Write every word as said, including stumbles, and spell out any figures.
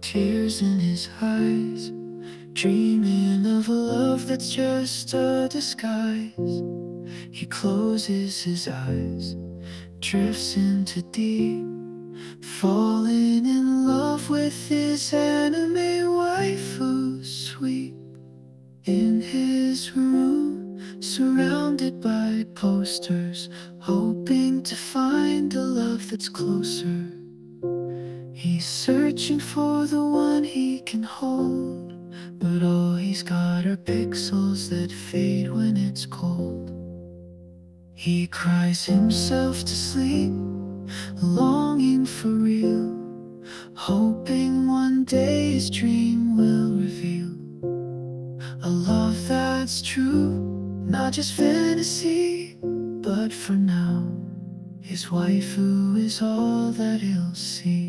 tears in his eyes, dreaming of a love that's just a disguise. He closes his eyes, drifts into deep, falling in love with his anime waifu. Sweep in his room, surrounded by posters, hoping to find a love that's closer. He's searching for the one he can hold, but all he's got are pixels that fade when it's cold. He cries himself to sleep, longing for real, hoping one day his dream will reveal a love that's true, not just fantasy. But for now, his waifu is all that he'll see.